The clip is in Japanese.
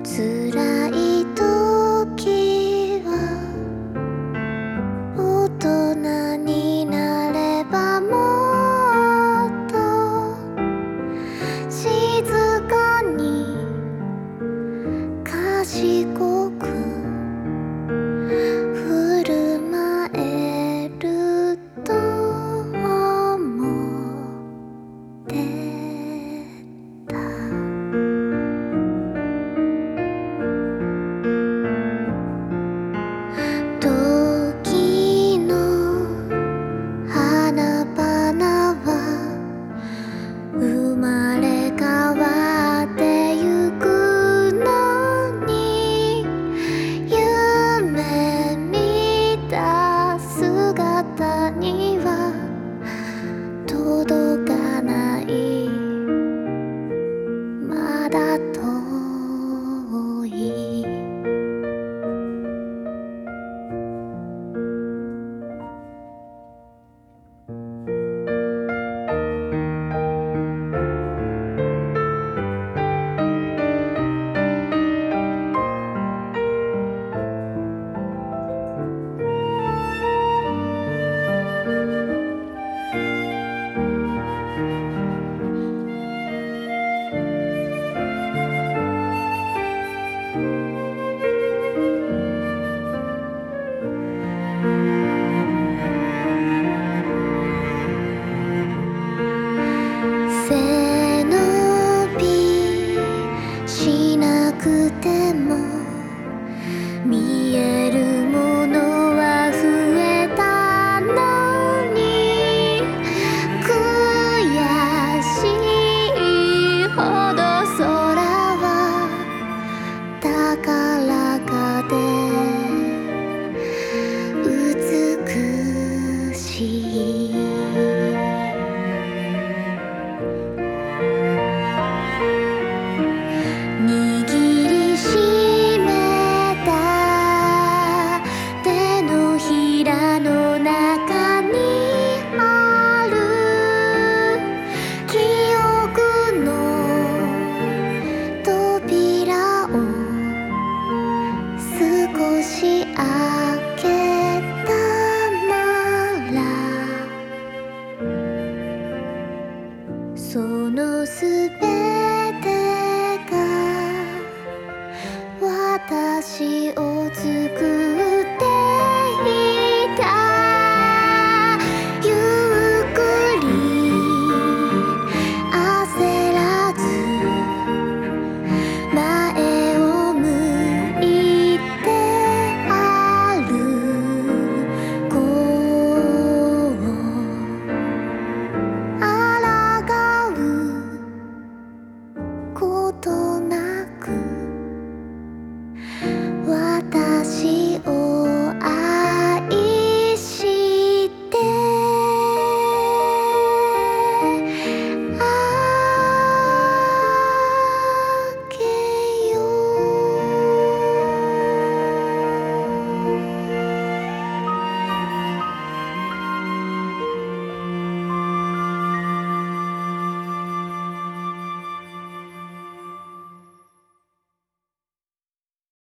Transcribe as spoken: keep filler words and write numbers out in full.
辛い時は大人になればもっと静かに賢く振る舞えると思ってた。時の花々は生まれ変わってゆくのに、夢見た姿には届かない、まだ遠い。背伸びしなくても見えるものは増えたのに、悔しいほど空は高らかで美しい。握りしめた手のひらの中にある記憶の扉を少し開けたなら、そのすべ